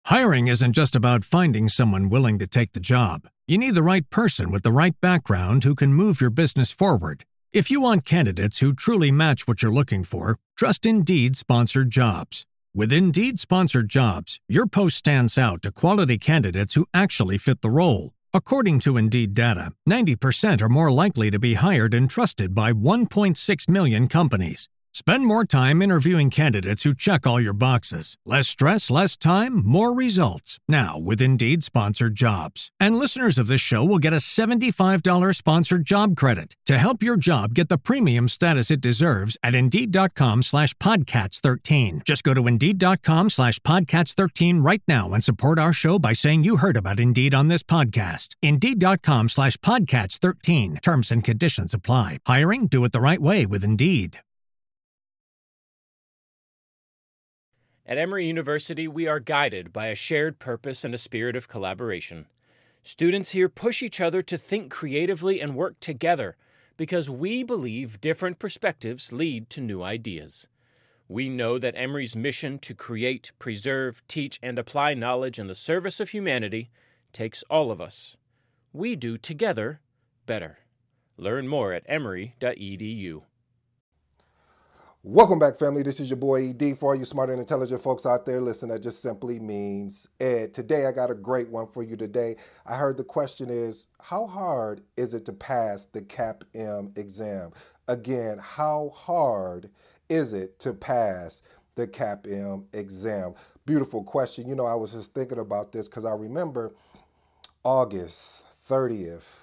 Hiring isn't just about finding someone willing to take the job. You need the right person with the right background who can move your business forward. If you want candidates who truly match what you're looking for, trust Indeed Sponsored Jobs. With Indeed Sponsored Jobs, your post stands out to quality candidates who actually fit the role. According to Indeed data, 90% are more likely to be hired and trusted by 1.6 million companies. Spend more time interviewing candidates who check all your boxes. Less stress, less time, more results. Now with Indeed Sponsored Jobs. And listeners of this show will get a $75 sponsored job credit to help your job get the premium status it deserves at Indeed.com/Podcats13. Just go to Indeed.com/Podcats13 right now and support our show by saying you heard about Indeed on this podcast. Indeed.com/Podcats13. Terms and conditions apply. Hiring? Do it the right way with Indeed. At Emory University, we are guided by a shared purpose and a spirit of collaboration. Students here push each other to think creatively and work together because we believe different perspectives lead to new ideas. We know that Emory's mission to create, preserve, teach, and apply knowledge in the service of humanity takes all of us. We do together better. Learn more at emory.edu. Welcome back, family. This is your boy ED. For all you smart and intelligent folks out there, listen, that just simply means Ed. Today, I got a great one for you today. I heard the question is, how hard is it to pass the CAPM exam? Again, how hard is it to pass the CAPM exam? Beautiful question. You know, I was just thinking about this because I remember August 30th,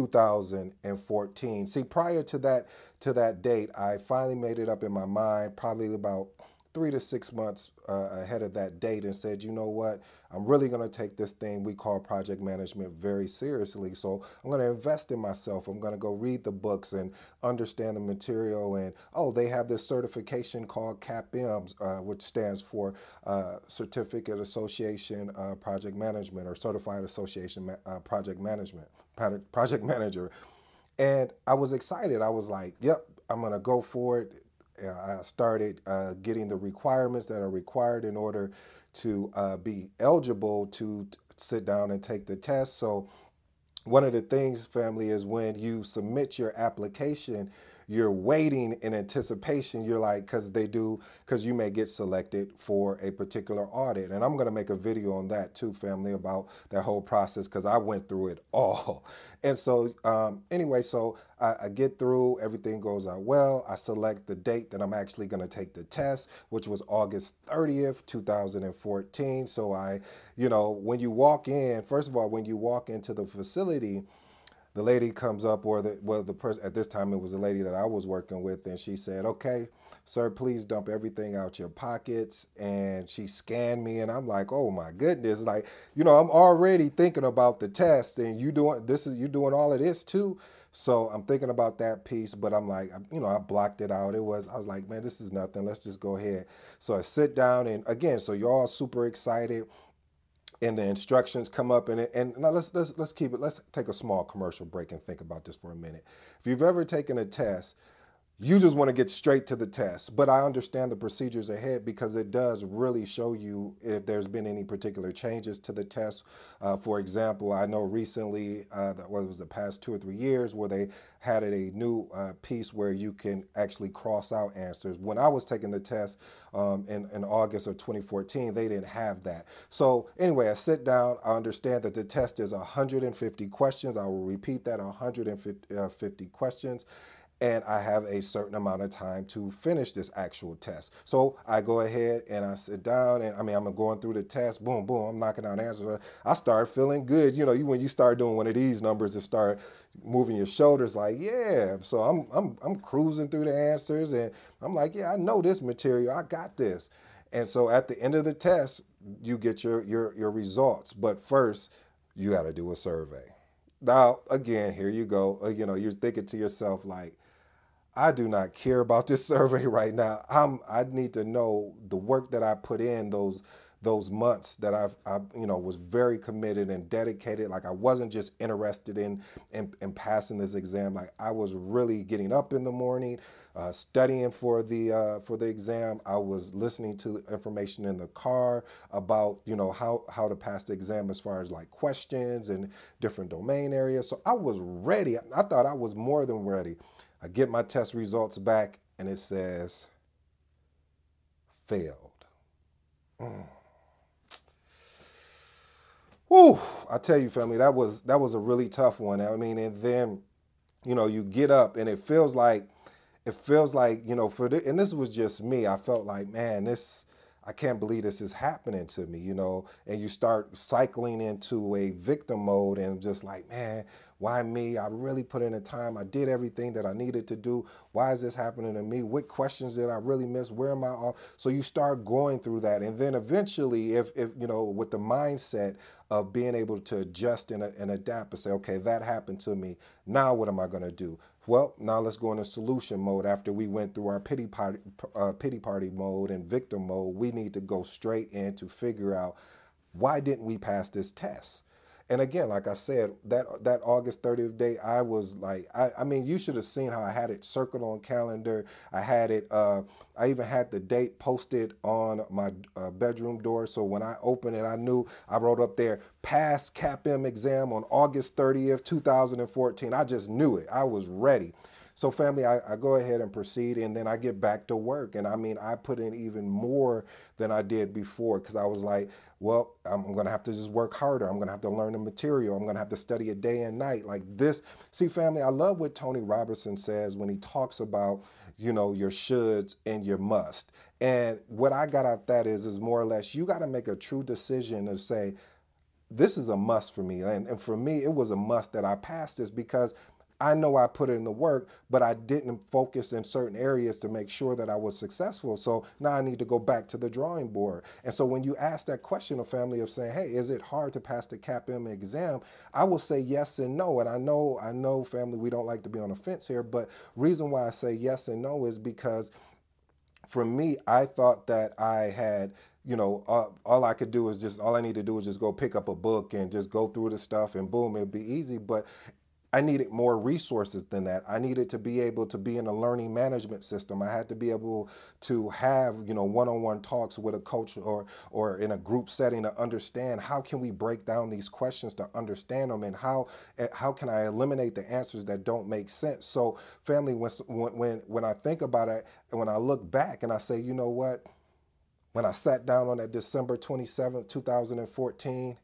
2014. See, prior to that date, I finally made it up in my mind, probably about 3 to 6 months ahead of that date, and said, you know what, I'm really going to take this thing we call project management very seriously. So I'm going to invest in myself. I'm going to go read the books and understand the material. And they have this certification called CAPM, which stands for Certificate Association Project Management, or Certified Association Project Management, Project Manager. And I was excited. I was like, yep, I'm going to go for it. I started getting the requirements that are required in order to be eligible to sit down and take the test. So one of the things, family, is when you submit your application, you're waiting in anticipation. You're like, because you may get selected for a particular audit. And I'm going to make a video on that too, family, about that whole process, because I went through it all. And so anyway, so I get through, everything goes out well. I select the date that I'm actually going to take the test, which was August 30th, 2014. So when you walk in, first of all, when you walk into the facility, the lady comes up, or the person, at this time it was a lady that I was working with, and she said, okay, sir, please dump everything out your pockets. And she scanned me, and I'm like, oh my goodness, like, I'm already thinking about the test, and you doing all of this too. So I'm thinking about that piece, but I'm like, I blocked it out. I was like, man, this is nothing. Let's just go ahead. So I sit down, and again, so you're all super excited. And the instructions come up, and now let's keep it. Let's take a small commercial break and think about this for a minute. If you've ever taken a test, you just want to get straight to the test. But I understand the procedures ahead, because it does really show you if there's been any particular changes to the test. For example, I know recently, that was the past 2 or 3 years, where they had a new piece where you can actually cross out answers. When I was taking the test in August of 2014, they didn't have that. So anyway, I sit down. I understand that the test is 150 questions. I will repeat that, 150 questions. And I have a certain amount of time to finish this actual test. So I go ahead and I sit down, and I'm going through the test, boom, boom, I'm knocking out answers. I start feeling good. When you start doing one of these numbers and start moving your shoulders, like, yeah. So I'm cruising through the answers, and I'm like, yeah, I know this material, I got this. And so at the end of the test, you get your results. But first, you got to do a survey. Now, again, here you go. You're thinking to yourself, like, I do not care about this survey right now. I need to know the work that I put in, those those months that I was very committed and dedicated. Like I wasn't just interested in passing this exam. Like I was really getting up in the morning, studying for the exam. I was listening to information in the car about how to pass the exam as far as like questions and different domain areas. So I was ready. I thought I was more than ready. I get my test results back and it says failed. Whew, I tell you, family, that was a really tough one. I mean, and then, you get up and it feels like, and this was just me. I felt like, man, I can't believe this is happening to me, and you start cycling into a victim mode and just like, man, why me? I really put in the time. I did everything that I needed to do. Why is this happening to me? What questions did I really miss? Where am I off? So you start going through that. And then eventually, if with the mindset of being able to adjust and adapt and say, okay, that happened to me. Now what am I going to do? Well, now let's go into solution mode. After we went through our pity party mode and victim mode, we need to go straight in to figure out, why didn't we pass this test? And again, like I said, that August 30th day, I was like, I mean, you should have seen how I had it circled on calendar. I had it, I even had the date posted on my bedroom door. So when I opened it, I knew I wrote up there, pass CAPM exam on August 30th, 2014. I just knew it. I was ready. So family, I go ahead and proceed, and then I get back to work. And I mean, I put in even more than I did before, because I was like, well, I'm going to have to just work harder. I'm going to have to learn the material. I'm going to have to study it day and night like this. See, family, I love what Tony Robertson says when he talks about, your shoulds and your must. And what I got out that is more or less, you got to make a true decision to say, this is a must for me. And for me, it was a must that I passed this, because I know I put in the work, but I didn't focus in certain areas to make sure that I was successful. So now I need to go back to the drawing board. And so when you ask that question of family of saying, hey, is it hard to pass the CAPM exam? I will say yes and no. And I know family, we don't like to be on the fence here, but reason why I say yes and no is because for me, I thought that I had, all I could do is all I need to do is just go pick up a book and just go through the stuff and boom, it'd be easy. But I needed more resources than that. I needed to be able to be in a learning management system. I had to be able to have, one-on-one talks with a coach or in a group setting to understand, how can we break down these questions to understand them, and how can I eliminate the answers that don't make sense. So family, when I think about it and when I look back and I say, you know what, when I sat down on that December 27th, 2014,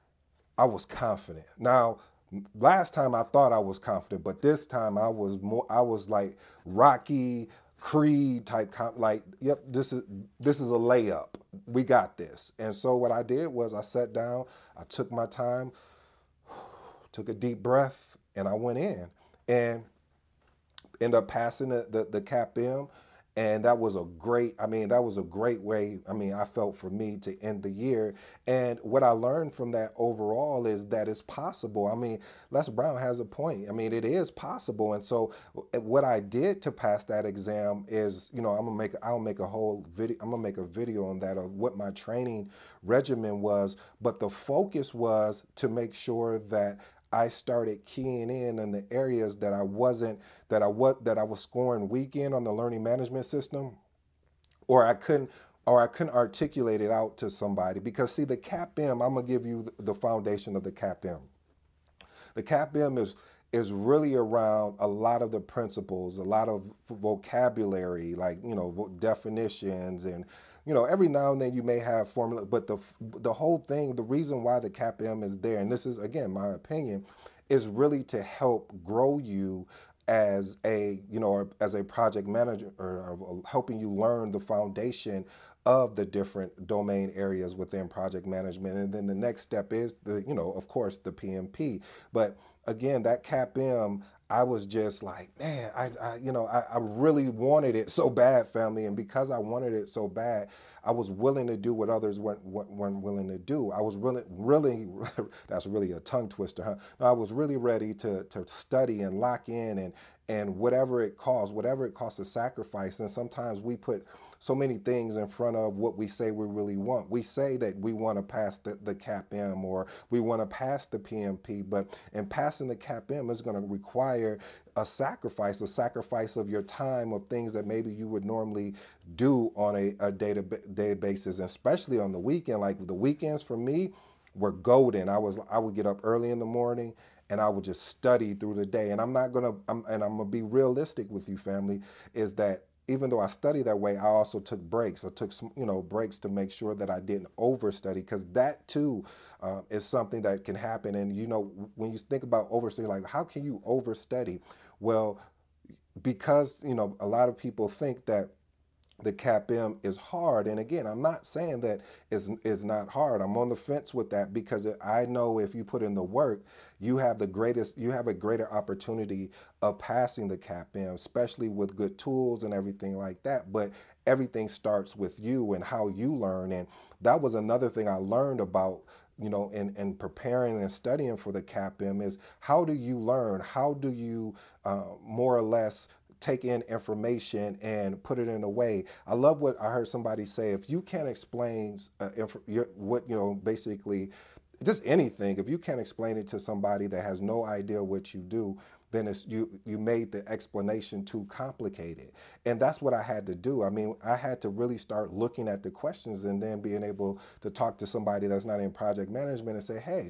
I was confident. Now, last time I thought I was confident, but this time I was like Rocky, Creed type, like, yep, this is a layup. We got this. And so what I did was I sat down, I took my time, took a deep breath, and I went in and ended up passing the CAPM. And that was a great way, I felt, for me to end the year. And what I learned from that overall is that it's possible. I mean, Les Brown has a point. I mean, it is possible. And so what I did to pass that exam is, I'll make a video on that of what my training regimen was. But the focus was to make sure that I started keying in the areas that I was scoring weak in on the learning management system, or I couldn't articulate it out to somebody. Because see, the CAPM, I'm gonna give you the foundation of the CAPM. The CAPM is really around a lot of the principles, a lot of vocabulary, like, definitions, and every now and then you may have formula, but the whole thing, the reason why the CAPM is there, and this is, again, my opinion, is really to help grow you as a project manager, or helping you learn the foundation of the different domain areas within project management. And then the next step is of course, the PMP. But again, that CAPM, I was just like, man, I really wanted it so bad, family. And because I wanted it so bad, I was willing to do what others weren't willing to do. I was really, that's really a tongue twister, huh? I was really ready to study and lock in, and whatever it costs to sacrifice. And sometimes we put so many things in front of what we say we really want. We say that we want to pass the CAPM or we want to pass the PMP, but in passing the CAPM is going to require a sacrifice of your time, of things that maybe you would normally do on a day basis, especially on the weekend. Like the weekends for me were golden. I would get up early in the morning and I would just study through the day. And I'm gonna be realistic with you, family, is that even though I study that way, I also took breaks. I took some, breaks to make sure that I didn't overstudy, because that too is something that can happen. And when you think about overstudy, like how can you overstudy? Well, because a lot of people think that the CAPM is hard. And again, I'm not saying that it's not hard. I'm on the fence with that, because I know if you put in the work, you have a greater opportunity of passing the CAPM, especially with good tools and everything like that. But everything starts with you and how you learn. And that was another thing I learned about in preparing and studying for the CAPM, is how do you learn? How do you more or less take in information and put it in a way? I love what I heard somebody say: if you can't explain basically just anything, if you can't explain it to somebody that has no idea what you do, then you made the explanation too complicated. And that's what I had to do. I mean, I had to really start looking at the questions and then being able to talk to somebody that's not in project management and say, hey,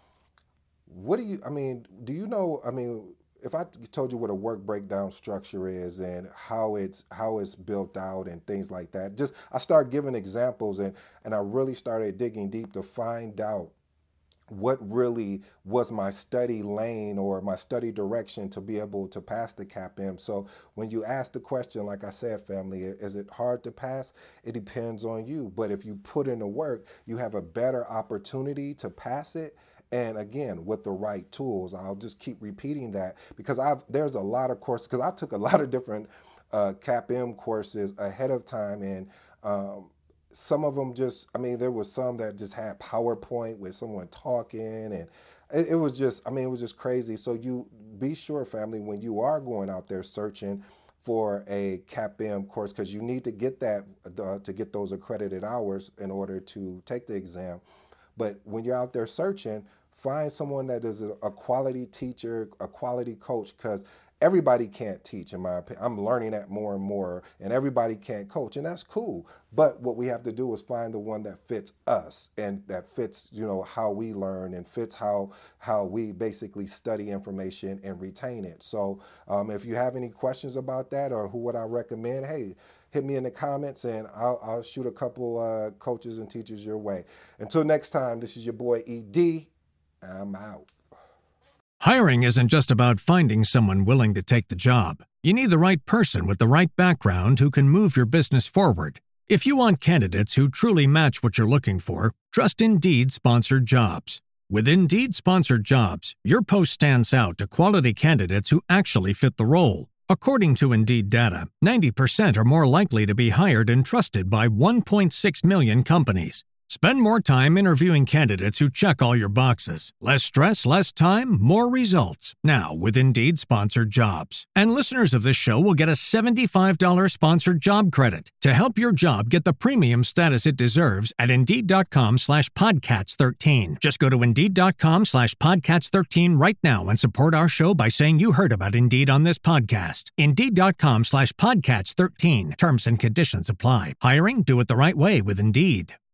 do you know, if I told you what a work breakdown structure is and how it's built out and things like that, I started giving examples and I really started digging deep to find out what really was my study lane or my study direction to be able to pass the CAPM. So when you ask the question, like I said, family, is it hard to pass? It depends on you. But if you put in the work, you have a better opportunity to pass it. And again, with the right tools. I'll just keep repeating that, because there's a lot of courses, because I took a lot of different CAPM courses ahead of time, and some of them there was some that just had PowerPoint with someone talking, and it was just crazy. So you be sure, family, when you are going out there searching for a CAPM course, because you need to get that to get those accredited hours in order to take the exam. But when you're out there searching, find someone that is a quality teacher, a quality coach, because everybody can't teach, in my opinion. I'm learning that more and more, and everybody can't coach, and that's cool. But what we have to do is find the one that fits us and that fits, how we learn and fits how we basically study information and retain it. So if you have any questions about that or who would I recommend, hey, hit me in the comments and I'll shoot a couple coaches and teachers your way. Until next time, this is your boy ED. I'm out. Hiring isn't just about finding someone willing to take the job. You need the right person with the right background who can move your business forward. If you want candidates who truly match what you're looking for, trust Indeed Sponsored Jobs. With Indeed Sponsored Jobs, your post stands out to quality candidates who actually fit the role. According to Indeed data, 90% are more likely to be hired and trusted by 1.6 million companies. Spend more time interviewing candidates who check all your boxes. Less stress, less time, more results. Now with Indeed Sponsored Jobs. And listeners of this show will get a $75 sponsored job credit to help your job get the premium status it deserves at Indeed.com/Podcats13. Just go to Indeed.com/Podcats13 right now and support our show by saying you heard about Indeed on this podcast. Indeed.com/Podcats13. Terms and conditions apply. Hiring? Do it the right way with Indeed.